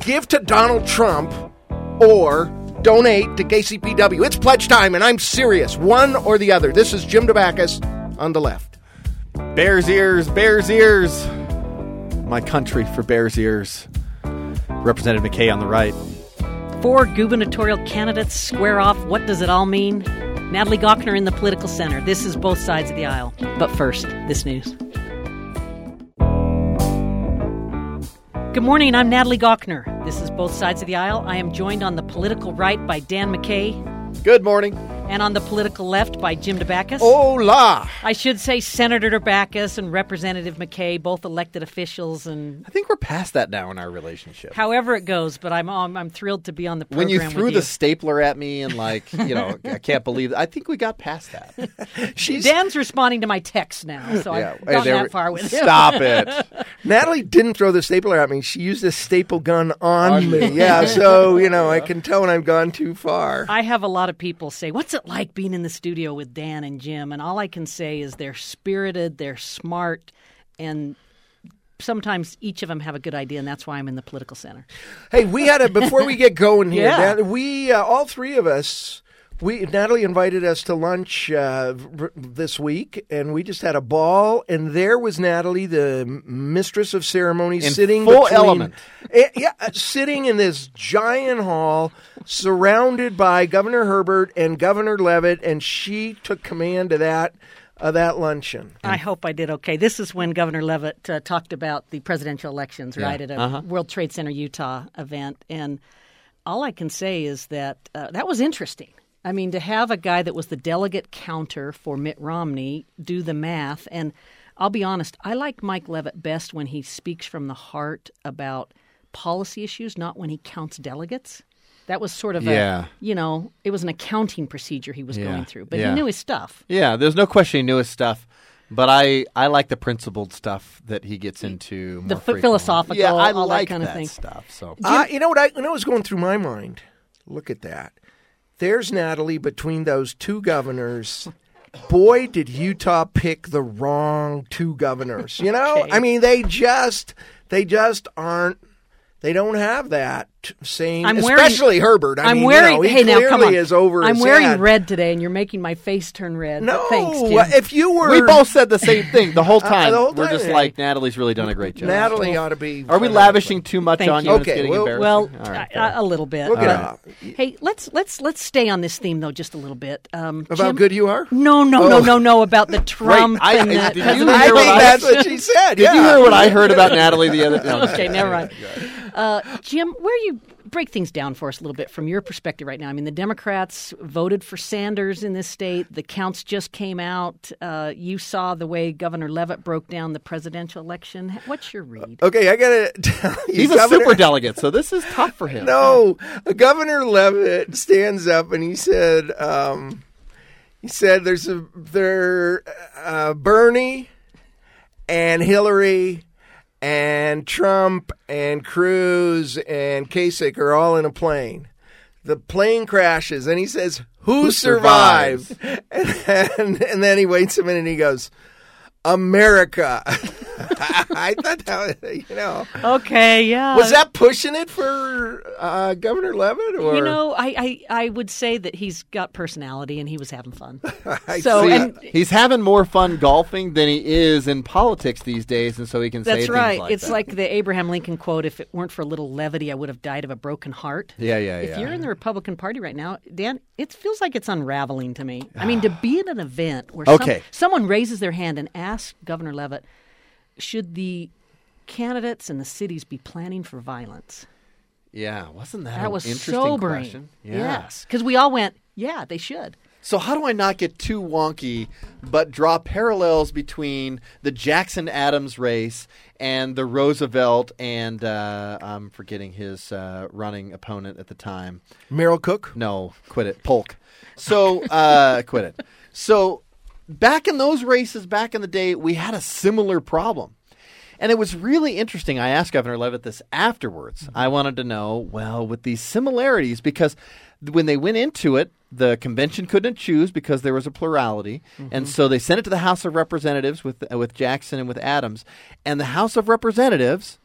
give to Donald Trump or donate to KCPW. It's pledge time, and I'm serious. One or the other. This is Jim Dabakis on the left. Bears ears, Bears ears. My country for Bears ears. Representative McKay on the right. 4 gubernatorial candidates square off. What does it all mean? Natalie Gochner in the political center. This is Both Sides of the Aisle. But first, this news. Good morning, I'm Natalie Gochner. This is Both Sides of the Aisle. I am joined on the political right by Dan McKay. Good morning. And on the political left by Jim Dabakis. Hola! I should say Senator Dabakis and Representative McKay, both elected officials. And I think we're past that now in our relationship. However it goes, but I'm thrilled to be on the program when you with threw the stapler at me and I can't believe it. I think we got past that. Dan's responding to my text now, so I've gotten that far with him. Stop it. Natalie didn't throw the stapler at me. She used a staple gun on me. Yeah, so, I can tell when I've gone too far. I have a lot of people say, what's it like being in the studio with Dan and Jim? And all I can say is they're spirited, they're smart, and sometimes each of them have a good idea, and that's why I'm in the political center. Hey, before we get going here, Yeah. we all three of us, Natalie invited us to lunch this week, and we just had a ball. And there was Natalie, the mistress of ceremonies, In sitting full element. Sitting in this giant hall, surrounded by Governor Herbert and Governor Leavitt, and she took command of that luncheon. I hope I did okay. This is when Governor Leavitt talked about the presidential elections, right, at a World Trade Center, Utah event. And all I can say is that that was interesting. I mean, to have a guy that was the delegate counter for Mitt Romney do the math. And I'll be honest, I like Mike Leavitt best when he speaks from the heart about policy issues, not when he counts delegates. That was sort of it was an accounting procedure he was going through. But he knew his stuff. Yeah, there's no question he knew his stuff. But I like the principled stuff that he gets into more frequently. Philosophical, I all like that kind of thing. stuff. So You know what was going through my mind? Look at that. There's Natalie between those two governors. Boy, did Utah pick the wrong two governors. Okay. I mean, they just aren't. They don't have that same, especially Herbert. He clearly now come on. is over his I'm wearing head. red today, and you're making my face turn red. No, thanks, Tim. if you were, we both said the same thing the whole time. We're just hey. like, Natalie's really done a great job. Natalie ought to be. Are we lavishing too much Thank on you. you? Okay, And it's getting embarrassing? Well, All right, a little bit. Look it up. Hey, let's stay on this theme though, just a little bit. About Jim? good you are? No, about the Trump Right. and the Did you presidential I hear what think that's what she said. Did you hear what I heard about Natalie the other day? No, Okay, never mind. Jim, where you break things down for us a little bit from your perspective right now. I mean, the Democrats voted for Sanders in this state. The counts just came out. You saw the way Governor Leavitt broke down the presidential election. What's your read? Okay, I got to tell you. He's a super delegate, so this is tough for him. No, Governor Leavitt stands up and he said, there's Bernie and Hillary and Trump and Cruz and Kasich are all in a plane. The plane crashes, and he says, "Who survived?" And then he waits a minute and he goes, "America." I thought that was, Okay, yeah. Was that pushing it for Governor Leavitt? Or? I would say that he's got personality and he was having fun. He's having more fun golfing than he is in politics these days, and so he can say that's things right. like It's that. like the Abraham Lincoln quote, "If it weren't for a little levity, I would have died of a broken heart." Yeah. If you're in the Republican Party right now, Dan, it feels like it's unraveling to me. I mean, to be at an event where someone raises their hand and asks Governor Leavitt, should the candidates and the cities be planning for violence? Yeah, wasn't that That an was interesting sobering. question? Yes, because we all went, yeah, they should. So how do I not get too wonky, but draw parallels between the Jackson-Adams race and the Roosevelt and I'm forgetting his running opponent at the time. Merrill Cook? No, quit it. Polk. So quit it. So back in those races, back in the day, we had a similar problem. And it was really interesting. I asked Governor Leavitt this afterwards. I wanted to know, well, with these similarities, because when they went into it, the convention couldn't choose because there was a plurality. Mm-hmm. And so they sent it to the House of Representatives with Jackson and with Adams. And the House of Representatives,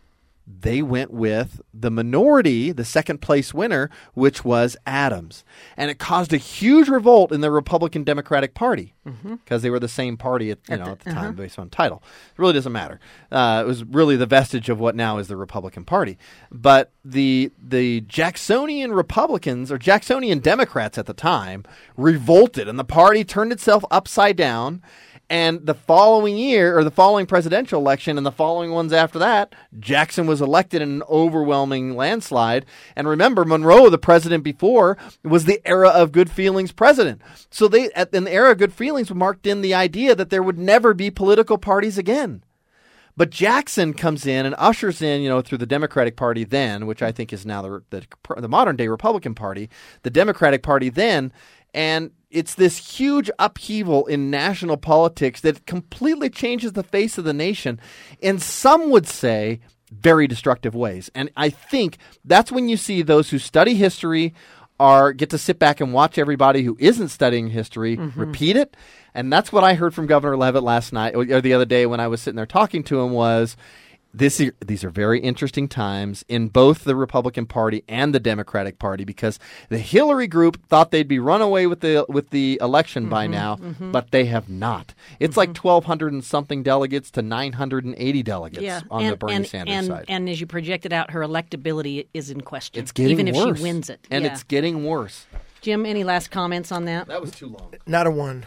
they went with the minority, the second place winner, which was Adams. And it caused a huge revolt in the Republican Democratic Party because they were the same party at the time based on title. It really doesn't matter. It was really the vestige of what now is the Republican Party. But the Jacksonian Republicans, or Jacksonian Democrats at the time, revolted, and the party turned itself upside down. And the following year, or the following presidential election, and the following ones after that, Jackson was elected in an overwhelming landslide. And remember, Monroe, the president before, was the era of good feelings president. So in the era of good feelings marked in the idea that there would never be political parties again. But Jackson comes in and ushers in, through the Democratic Party then, which I think is now the modern day Republican Party, the Democratic Party then, and it's this huge upheaval in national politics that completely changes the face of the nation in, some would say, very destructive ways. And I think that's when you see those who study history get to sit back and watch everybody who isn't studying history repeat it. And that's what I heard from Governor Leavitt last night, or the other day when I was sitting there talking to him, was these are very interesting times in both the Republican Party and the Democratic Party, because the Hillary group thought they'd be run away with the election by now, but they have not. It's like 1,200 and something delegates to 980 delegates on the Bernie Sanders side. And as you project it out, her electability is in question. It's getting even worse. If she wins it. And it's getting worse. Jim, any last comments on that? That was too long. Not a one.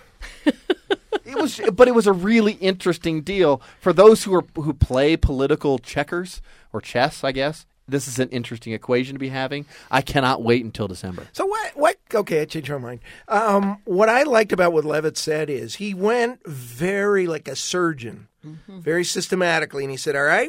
But it was a really interesting deal for those who play political checkers or chess, I guess. This is an interesting equation to be having. I cannot wait until December. So what? Okay, I changed my mind. What I liked about what Leavitt said is he went very like a surgeon, very systematically, and he said, all right,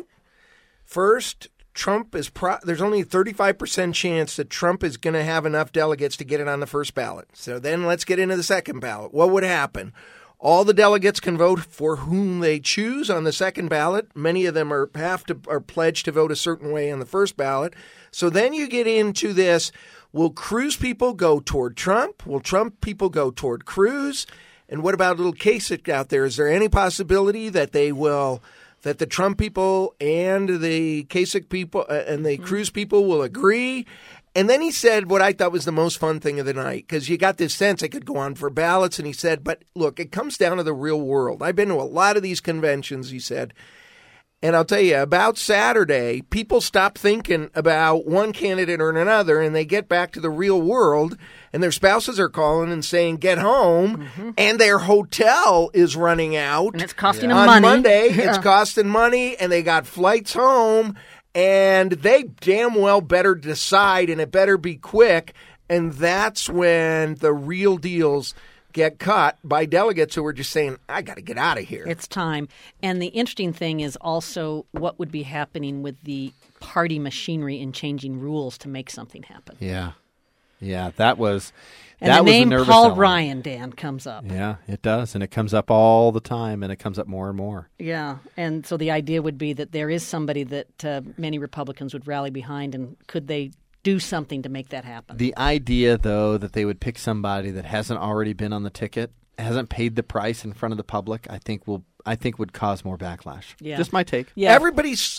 first, Trump is there's only a 35% chance that Trump is going to have enough delegates to get it on the first ballot. So then let's get into the second ballot. What would happen? All the delegates can vote for whom they choose on the second ballot. Many of them are pledged to vote a certain way on the first ballot. So then you get into this: will Cruz people go toward Trump? Will Trump people go toward Cruz? And what about little Kasich out there? Is there any possibility that that the Trump people and the Kasich people and the Cruz people will agree? And then he said what I thought was the most fun thing of the night, because you got this sense it could go on for ballots. And he said, but look, it comes down to the real world. I've been to a lot of these conventions, he said. And I'll tell you, about Saturday, people stop thinking about one candidate or another, and they get back to the real world, and their spouses are calling and saying, get home, and their hotel is running out. And it's costing them on money. Monday, it's costing money, and they got flights home. And they damn well better decide, and it better be quick. And that's when the real deals get cut by delegates who are just saying, I got to get out of here. It's time. And the interesting thing is also what would be happening with the party machinery in changing rules to make something happen. Yeah. Yeah, that was And that the was name a nervous Paul element. Ryan, Dan, comes up. Yeah, it does. And it comes up all the time, and it comes up more and more. Yeah. And so the idea would be that there is somebody that many Republicans would rally behind, and could they do something to make that happen? The idea, though, that they would pick somebody that hasn't already been on the ticket, hasn't paid the price in front of the public, I think would cause more backlash. Yeah. Just my take. Yeah. Everybody's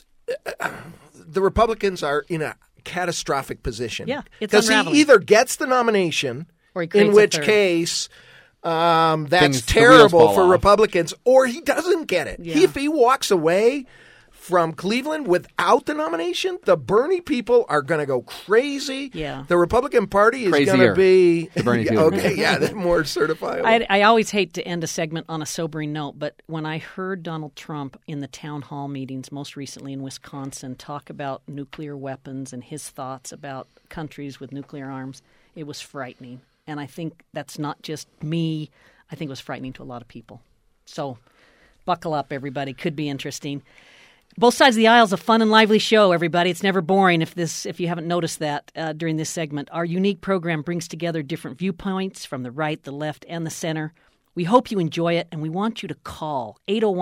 the Republicans are in a catastrophic position. Yeah, it's because he unraveling. either gets the nomination, Or he creates in a which third. case that's The wheels terrible fall for off. Republicans, or he doesn't get it. Yeah. If he walks away from Cleveland without the nomination, the Bernie people are going to go crazy. Yeah. The Republican Party is going Crazier. to be The Bernie people. okay. Yeah, they're more certifiable. I always hate to end a segment on a sobering note, but when I heard Donald Trump in the town hall meetings most recently in Wisconsin talk about nuclear weapons and his thoughts about countries with nuclear arms, it was frightening. And I think that's not just me. I think it was frightening to a lot of people. So buckle up, everybody. Could be interesting. Both Sides of the Aisle is a fun and lively show, everybody. It's never boring if you haven't noticed that during this segment. Our unique program brings together different viewpoints from the right, the left, and the center. We hope you enjoy it, and we want you to call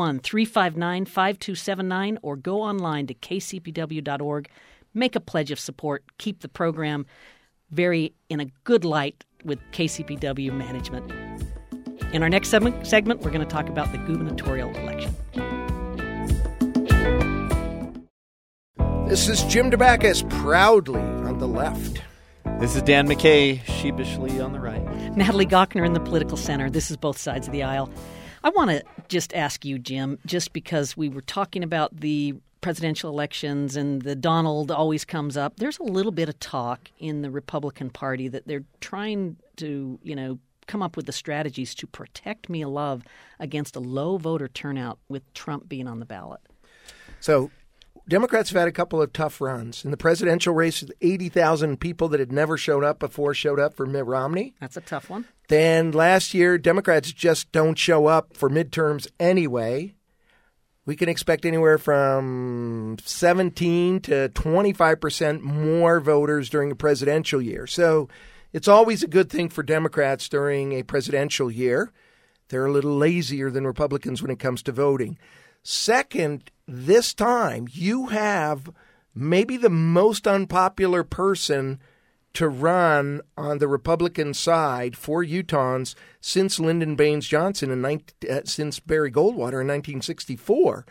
801-359-5279 or go online to kcpw.org. Make a pledge of support. Keep the program very in a good light with KCPW management. In our next segment, we're going to talk about the gubernatorial election. This is Jim Dabakis, proudly on the left. This is Dan McKay, sheepishly on the right. Natalie Gochner in the political center. This is Both Sides of the Aisle. I want to just ask you, Jim, just because we were talking about the presidential elections and the Donald always comes up, there's a little bit of talk in the Republican Party that they're trying to, come up with the strategies to protect Mia Love against a low voter turnout with Trump being on the ballot. So Democrats have had a couple of tough runs. In the presidential race, 80,000 people that had never showed up before showed up for Mitt Romney. That's a tough one. Then last year, Democrats just don't show up for midterms anyway. We can expect anywhere from 17 to 25% more voters during a presidential year. So it's always a good thing for Democrats during a presidential year. They're a little lazier than Republicans when it comes to voting. Second, this time you have maybe the most unpopular person to run on the Republican side for Utahns since Lyndon Baines Johnson since Barry Goldwater in 1964.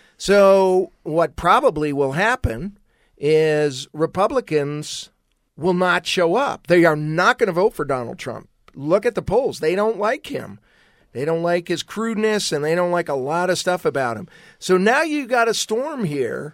So what probably will happen is Republicans will not show up. They are not going to vote for Donald Trump. Look at the polls. They don't like him. They don't like his crudeness, and they don't like a lot of stuff about him. So now you got a storm here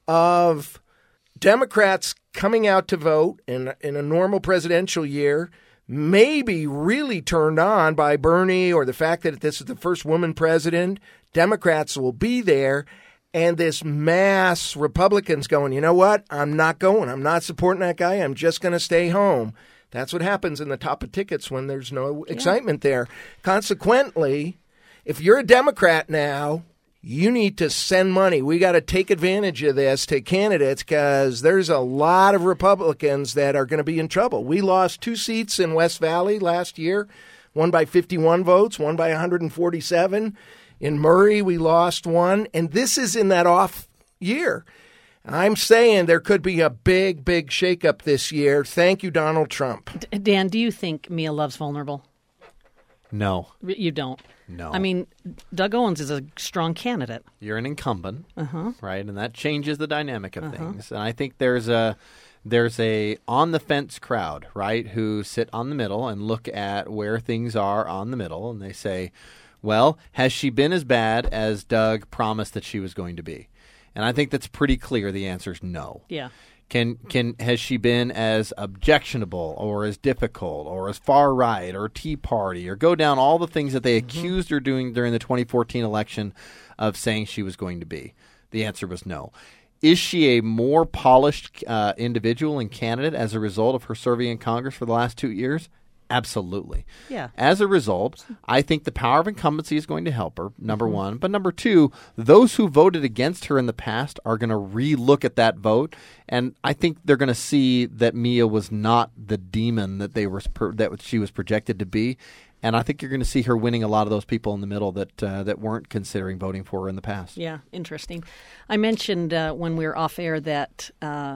of Democrats coming out to vote in a normal presidential year, maybe really turned on by Bernie or the fact that this is the first woman president. Democrats will be there, and this mass Republicans going, you know what? I'm not going. I'm not supporting that guy. I'm just going to stay home. That's what happens in the top of tickets when there's no excitement there. Consequently, if you're a Democrat now, you need to send money. We got to take advantage of this to candidates because there's a lot of Republicans that are going to be in trouble. We lost 2 seats in West Valley last year, one by 51 votes, one by 147. In Murray, we lost 1, and this is in that off year. I'm saying there could be a big, big shakeup this year. Thank you, Donald Trump. Dan, do you think Mia Love's vulnerable? No. You don't? No. I mean, Doug Owens is a strong candidate. You're an incumbent, right? And that changes the dynamic of things. And I think there's a on-the-fence crowd, right, who sit on the middle and look at where things are on the middle, and they say, well, has she been as bad as Doug promised that she was going to be? And I think that's pretty clear. The answer is no. Yeah. Has she been as objectionable or as difficult or as far right or Tea Party or go down all the things that they accused her doing during the 2014 election of saying she was going to be? The answer was no. Is she a more polished individual and candidate as a result of her serving in Congress for the last 2 years? Absolutely. Yeah. As a result, I think the power of incumbency is going to help her, number one. But number two, those who voted against her in the past are going to re-look at that vote, and I think they're going to see that Mia was not the demon that that she was projected to be. And I think you're going to see her winning a lot of those people in the middle that weren't considering voting for her in the past. Yeah, interesting. I mentioned when we were off air that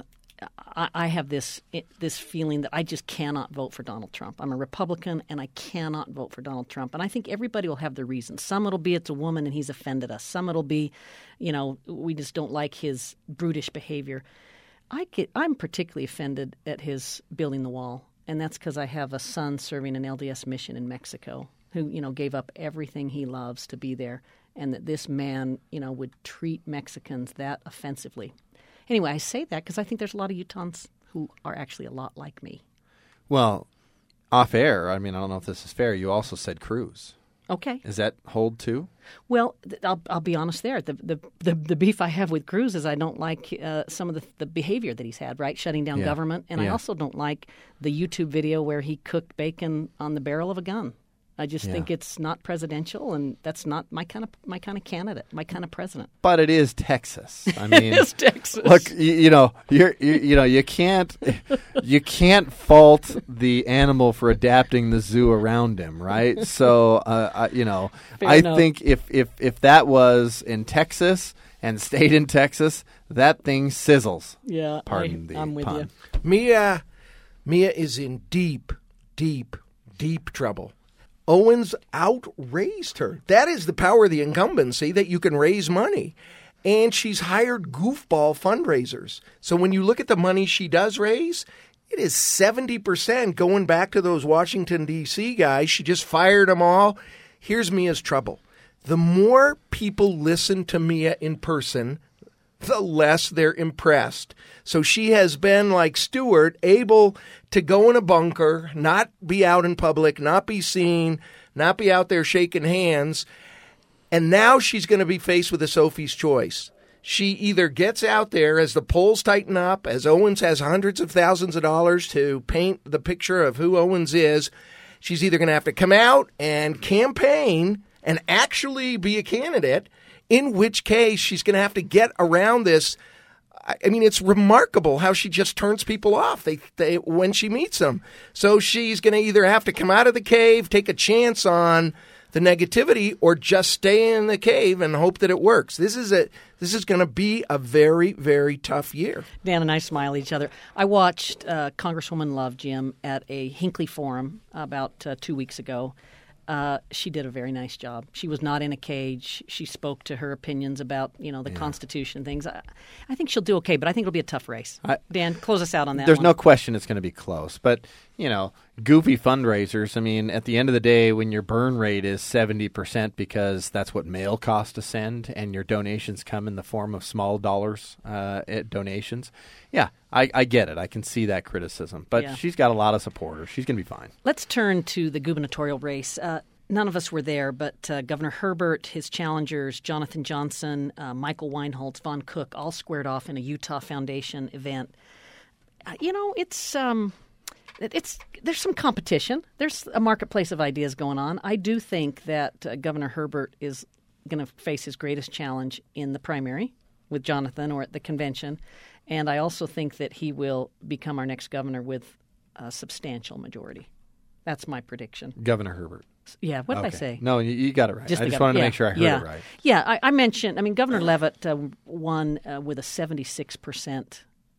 I have this feeling that I just cannot vote for Donald Trump. I'm a Republican, and I cannot vote for Donald Trump. And I think everybody will have their reasons. Some it'll be it's a woman and he's offended us. Some it'll be, we just don't like his brutish behavior. I'm particularly offended at his building the wall, and that's because I have a son serving an LDS mission in Mexico who, gave up everything he loves to be there, and that this man, would treat Mexicans that offensively. Anyway, I say that because I think there's a lot of Utahns who are actually a lot like me. Well, off air, I don't know if this is fair. You also said Cruz. Okay. Does that hold too? Well, I'll be honest there. The beef I have with Cruz is I don't like some of the behavior that he's had, right? Shutting down government. And I also don't like the YouTube video where he cooked bacon on the barrel of a gun. I just think it's not presidential, and that's not my kind of candidate, my kind of president. But it is Texas. It is Texas. Look, you can't fault the animal for adapting the zoo around him, right? So, I think if that was in Texas and stayed in Texas, that thing sizzles. Yeah, I'm with pun. you. Mia is in deep, deep, deep trouble. Owens outraised her. That is the power of the incumbency, that you can raise money. And she's hired goofball fundraisers. So when you look at the money she does raise, it is 70% going back to those Washington, D.C. guys. She just fired them all. Here's Mia's trouble. The more people listen to Mia in person, the less they're impressed. So she has been, like Stewart, able to go in a bunker, not be out in public, not be seen, not be out there shaking hands. And now she's going to be faced with a Sophie's choice. She either gets out there as the polls tighten up, as Owens has hundreds of thousands of dollars to paint the picture of who Owens is. She's either going to have to come out and campaign and actually be a candidate, in which case she's going to have to get around this. I mean, it's remarkable how she just turns people off when she meets them. So she's going to either have to come out of the cave, take a chance on the negativity, or just stay in the cave and hope that it works. This is going to be a very, very tough year. Dan and I smile at each other. I watched Congresswoman Love, Jim, at a Hinckley Forum about 2 weeks ago. She did a very nice job. She was not in a cage. She spoke to her opinions about, the Constitution, things. I think she'll do okay, but I think it'll be a tough race. Dan, close us out on that. There's one. no question it's going to be close, but goofy fundraisers. I mean, at the end of the day, when your burn rate is 70% because that's what mail costs to send, and your donations come in the form of small dollars donations. Yeah, I get it. I can see that criticism. But she's got a lot of supporters. She's going to be fine. Let's turn to the gubernatorial race. None of us were there, but Governor Herbert, his challengers, Jonathan Johnson, Michael Weinholz, Von Cook, all squared off in a Utah Foundation event. There's some competition. There's a marketplace of ideas going on. I do think that Governor Herbert is going to face his greatest challenge in the primary with Jonathan or at the convention. And I also think that he will become our next governor with a substantial majority. That's my prediction. Governor Herbert. Yeah, what did I say? No, you got it right. I just wanted to make sure I heard it right. Yeah, I mentioned, Governor Leavitt won with a 76%,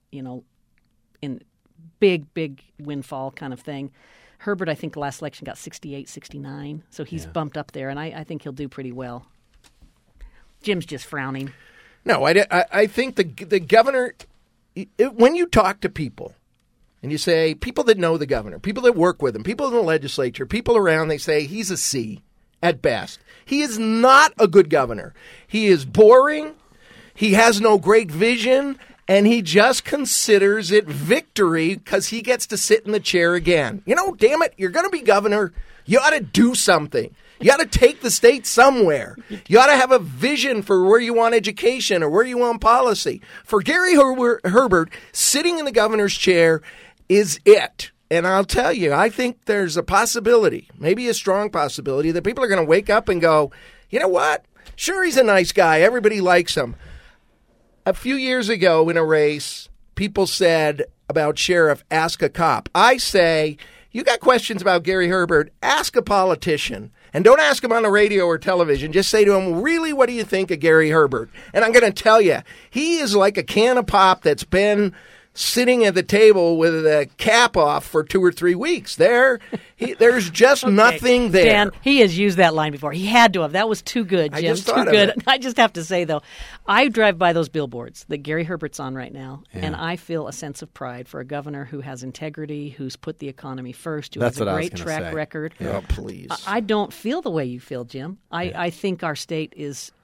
in big windfall kind of thing. Herbert, I think the last election got 68, 69, so he's bumped up there, and I think he'll do pretty well. Jim's just frowning. No, I think the governor, when you talk to people and you say, people that know the governor, people that work with him, people in the legislature, people around, they say he's a C at best. He is not a good governor. He is boring. He has no great vision. And he just considers it victory because he gets to sit in the chair again. Damn it, you're going to be governor. You ought to do something. You ought to take the state somewhere. You ought to have a vision for where you want education or where you want policy. For Gary Herbert, sitting in the governor's chair is it. And I'll tell you, I think there's a possibility, maybe a strong possibility, that people are going to wake up and go, you know what? Sure, he's a nice guy. Everybody likes him. A few years ago in a race, people said about sheriff, ask a cop. I say, you got questions about Gary Herbert, ask a politician. And don't ask him on the radio or television. Just say to him, really, what do you think of Gary Herbert? And I'm going to tell you, he is like a can of pop that's been sitting at the table with a cap off for 2 or 3 weeks. There's just nothing there. Dan, he has used that line before. He had to have. That was too good, Jim. I just thought too good. Of it. I just have to say, though, I drive by those billboards that Gary Herbert's on right now, and I feel a sense of pride for a governor who has integrity, who's put the economy first, who has a great track record. Oh, please. I don't feel the way you feel, Jim. I think our state is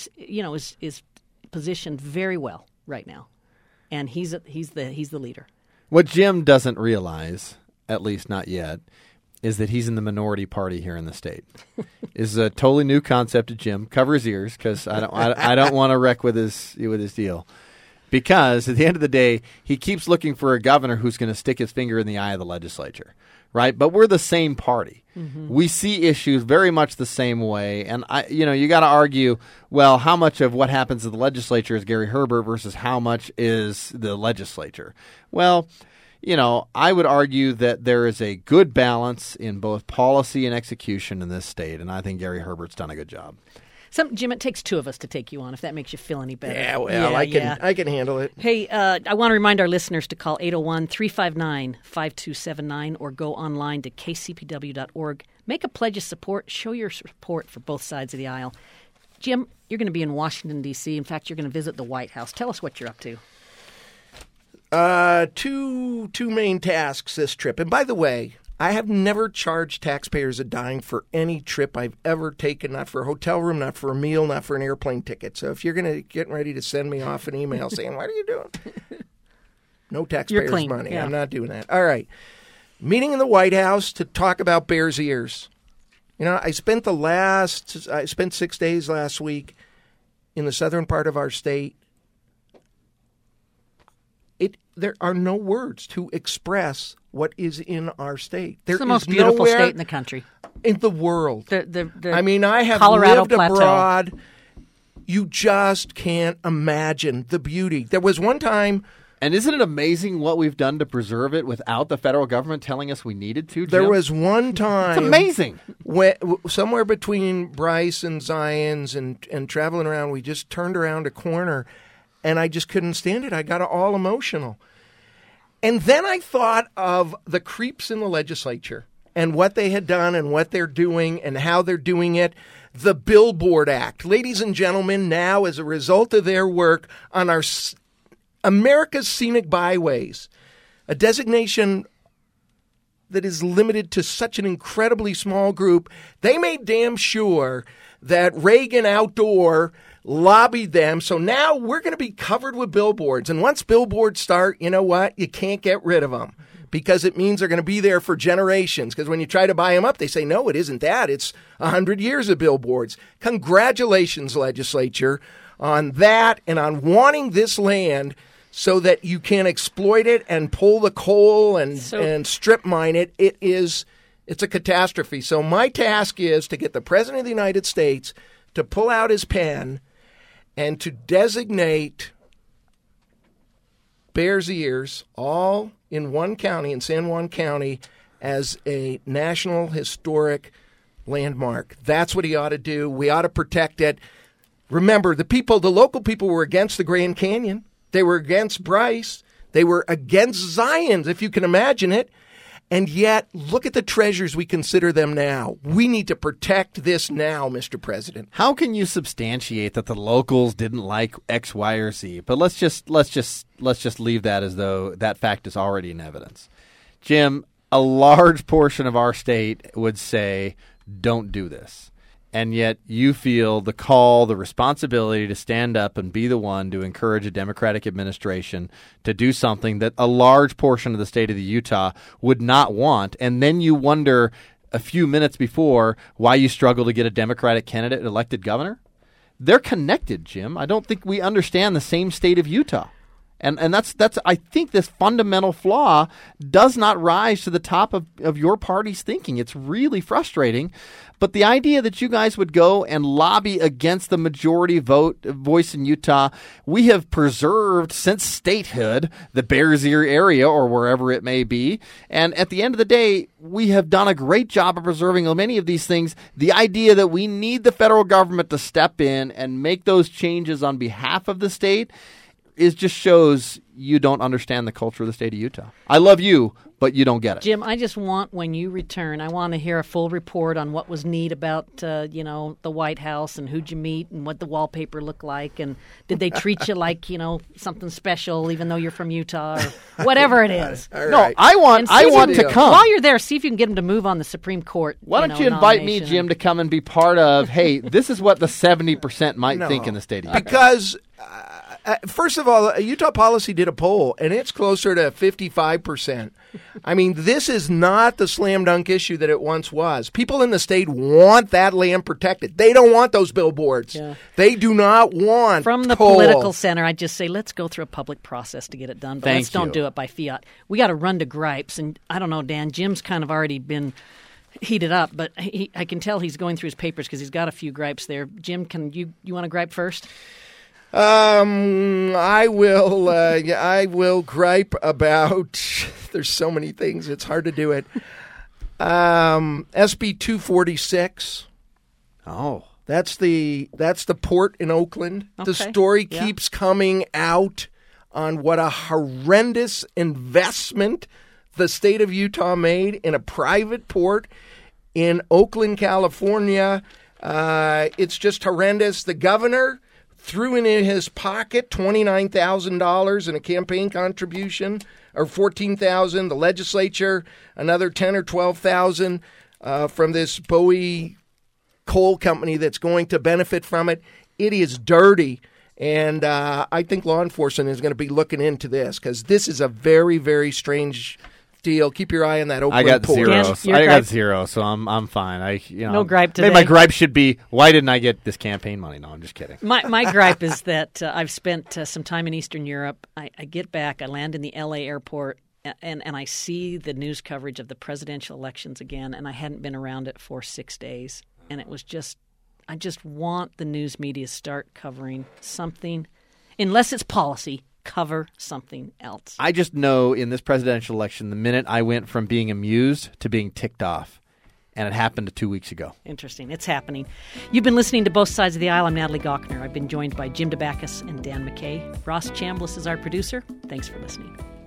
positioned very well right now. And he's the leader. What Jim doesn't realize, at least not yet, is that he's in the minority party here in the state. Is a totally new concept to Jim. Cover his ears, because I don't want to wreck with his deal. Because at the end of the day, he keeps looking for a governor who's going to stick his finger in the eye of the legislature, right? But we're the same party. Mm-hmm. We see issues very much the same way, and you got to argue, well, how much of what happens to the legislature is Gary Herbert versus how much is the legislature? Well, I would argue that there is a good balance in both policy and execution in this state, and I think Gary Herbert's done a good job. Jim, it takes 2 of us to take you on, if that makes you feel any better. Yeah, well, I can handle it. Hey, I want to remind our listeners to call 801-359-5279 or go online to kcpw.org. Make a pledge of support. Show your support for both sides of the aisle. Jim, you're going to be in Washington, D.C. In fact, you're going to visit the White House. Tell us what you're up to. Two main tasks this trip. And by the way, I have never charged taxpayers a dime for any trip I've ever taken, not for a hotel room, not for a meal, not for an airplane ticket. So if you're getting ready to send me off an email saying, what are you doing? No taxpayers' money. Yeah. I'm not doing that. All right. Meeting in the White House to talk about Bears Ears. You know, I spent 6 days last week in the southern part of our state. There are no words to express what is in our state. It's the most beautiful state in the country. In the world. I mean, I have Colorado lived Plateau. abroad. You just can't imagine the beauty. There was one time... And isn't it amazing what we've done to preserve it without the federal government telling us we needed to, Jim? There was one time... It's amazing. Somewhere between Bryce and Zions and traveling around, we just turned around a corner, and I just couldn't stand it. I got all emotional. And then I thought of the creeps in the legislature and what they had done and what they're doing and how they're doing it. The Billboard Act. Ladies and gentlemen, now as a result of their work on our America's Scenic Byways, a designation that is limited to such an incredibly small group, they made damn sure that Reagan Outdoor lobbied them. So now we're going to be covered with billboards. And once billboards start, you know what? You can't get rid of them because it means they're going to be there for generations. Because when you try to buy them up, they say, no, it isn't that. It's 100 years of billboards. Congratulations, legislature, on that and on wanting this land so that you can exploit it and pull the coal and strip mine it. It's a catastrophe. So my task is to get the President of the United States to pull out his pen and to designate Bears Ears, all in one county, in San Juan County, as a National Historic Landmark. That's what he ought to do. We ought to protect it. Remember, the local people were against the Grand Canyon. They were against Bryce. They were against Zions, if you can imagine it. And yet, look at the treasures we consider them now. We need to protect this now, Mr. President. How can you substantiate that the locals didn't like X, Y, or Z? But let's just leave that as though that fact is already in evidence. Jim, a large portion of our state would say, don't do this. And yet you feel the call, the responsibility to stand up and be the one to encourage a Democratic administration to do something that a large portion of the state of Utah would not want. And then you wonder a few minutes before why you struggle to get a Democratic candidate elected governor. They're connected, Jim. I don't think we understand the same state of Utah. And that's I think this fundamental flaw does not rise to the top of your party's thinking. It's really frustrating. But the idea that you guys would go and lobby against the majority voice in Utah, we have preserved since statehood the Bears Ear area or wherever it may be. And at the end of the day, we have done a great job of preserving many of these things. The idea that we need the federal government to step in and make those changes on behalf of the state just shows you don't understand the culture of the state of Utah. I love you, but you don't get it. Jim, I just want, when you return, I want to hear a full report on what was neat about, the White House and who'd you meet and what the wallpaper looked like, and did they treat you like, something special, even though you're from Utah or whatever it is. All right. No, I want to come. While you're there, see if you can get him to move on the Supreme Court. Why don't you invite me, Jim, to come and be part of, hey, this is what the 70% might think in the state of Utah. Because first of all, Utah Policy did a poll, and it's closer to 55%. I mean, this is not the slam dunk issue that it once was. People in the state want that land protected. They don't want those billboards. Yeah. They do not want From the coal. Political center, I just say, let's go through a public process to get it done, but let's don't do it by fiat. We got to run to gripes, and I don't know, Dan, Jim's kind of already been heated up, but I can tell he's going through his papers because he's got a few gripes there. Jim, you want to gripe first? I will gripe about. There's so many things; it's hard to do it. SB 246. Oh, that's the port in Oakland. Okay. The story keeps coming out on what a horrendous investment the state of Utah made in a private port in Oakland, California. It's just horrendous. The governor threw in his pocket $29,000 in a campaign contribution, or $14,000. The legislature, another $10,000 or $12,000 from this Bowie coal company that's going to benefit from it. It is dirty. And I think law enforcement is going to be looking into this because this is a very, very strange deal. Keep your eye on that Oakland I got port. zero. I got zero, so I'm fine. No gripe today. Maybe my gripe should be, why didn't I get this campaign money? No, I'm just kidding. My gripe is that I've spent some time in Eastern Europe. I get back, I land in the L.A. airport, and I see the news coverage of the presidential elections again, and I hadn't been around it for 6 days. And it was just, I just want the news media to start covering something, unless it's policy. Cover something else. I just know in this presidential election, the minute I went from being amused to being ticked off, and it happened 2 weeks ago. Interesting. It's happening. You've been listening to Both Sides of the Aisle. I'm Natalie Gochner. I've been joined by Jim Dabakis and Dan McKay. Ross Chambliss is our producer. Thanks for listening.